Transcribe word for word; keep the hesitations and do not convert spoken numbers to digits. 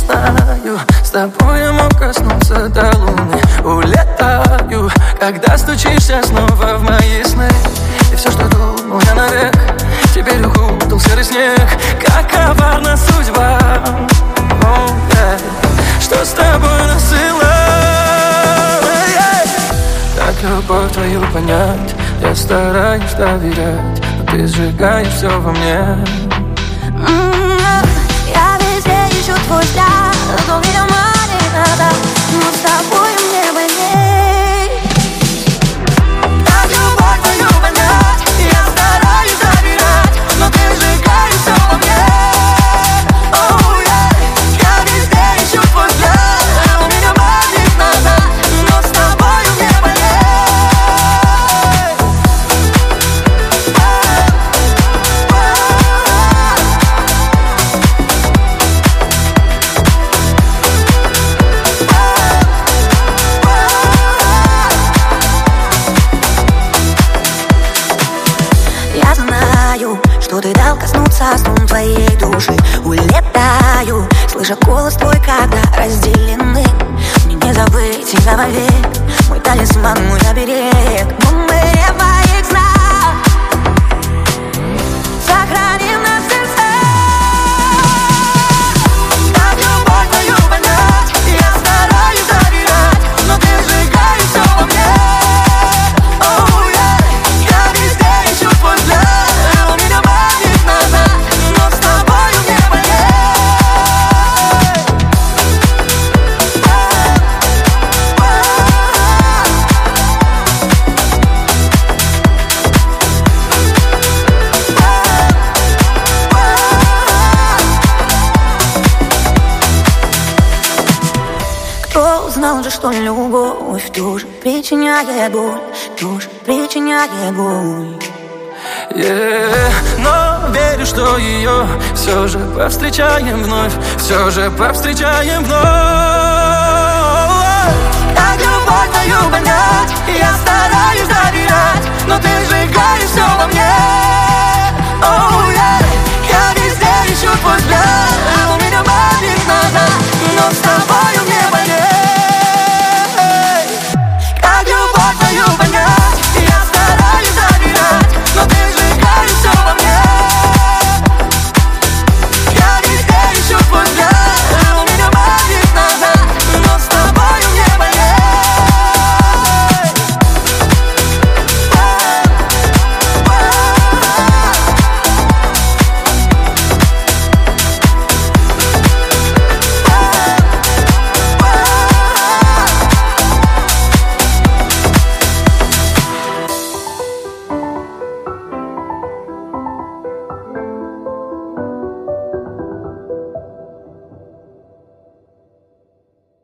знаю, с тобой я мог коснуться до луны. Улетаю, когда стучишься снова в мои сны. И все, что думал я навек, теперь укутал серый снег. Как коварна судьба, oh, yeah. Что с тобой насылает, yeah. Так любовь твою понять, я стараюсь доверять, но ты сжигаешь все во мне. Mm-hmm. Я везде ищу твой взгляд, но меня манит назад, но с тобой мне больней. Так любовь твою понять, я стараюсь доверять, но ты сжигаешь все во мне. Oh, yeah. Я везде ищу твой взгляд, но меня манит назад, но с тобой мне больней. Я знаю, что ты дал коснуться струн твоей души. Улетаю, слыша голос твой, когда разделены. Мне не забыть тебя вовек, мой талисман, мой оберег. Но мы не в моих снах сохраним нас сердца. Так любовь твою понять, я стараюсь доверять, но ты сжигаешь все во мне. Oh, yeah. Я везде ищу твой взгляд, но меня манит назад, но с тобою мне больней. Кто знал же, что любовь тоже причиняет боль, тоже причиняет боль. Yeah. Но верю, что ее все же повстречаем вновь, все же повстречаем вновь. Так любовь твою понять, я стараюсь доверять, но ты сжигаешь все во мне. Oh, yeah. Я везде ищу твой взгляд.